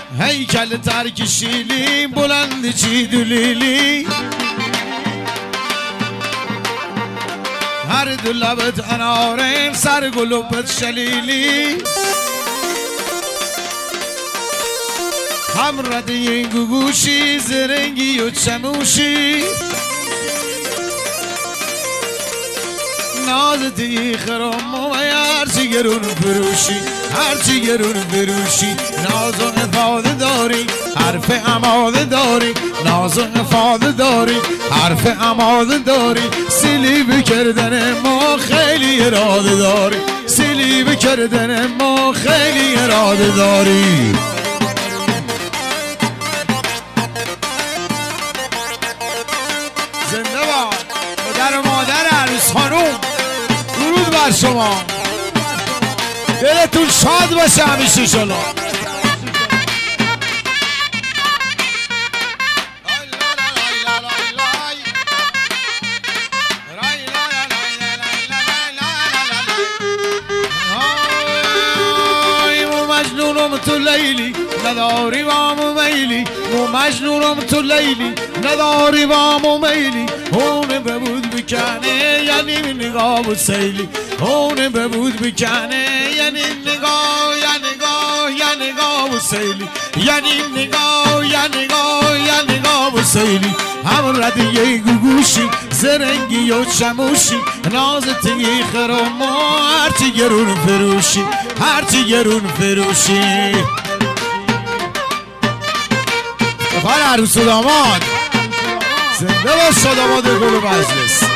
هیکل ترک شیلی بلند چی دلیلی هر دو لبت انارین سر گلوبت شلیلی هم رده گوگوشی زرنگی و چموشی نازتی خرام و هرچی گرون فروشی هرچی گرون فروشی ناز و افاده داری حرف اماده داری ناز و افاده داری حرف اماده داری سلیب کردن ما خیلی اراده داری سلیب کردن ما خیلی اراده داری زنده باد پدر و مادر عروس خانوم درود بر شما دلتون شاد باشه همیشه شما مجنونم تو لیلی نداری بامو میلی مو مجنونم تو لیلی نداری بامو میلی اونه ببود بکنه یعنی نگاه بود سیلی اونه ببود بکنه یعنی نگاه یا نگاه یا نگاه بود سیلی یعنی نگاه یا نگاه یا نگاه بود سیلی هم ردیه گوگوشی زرنگی و چموشی نازتی خرام هرچی گرون فروشی هرچی گرون فروشی بخواه عروس و داماد زنده باش داماد گل و مجلس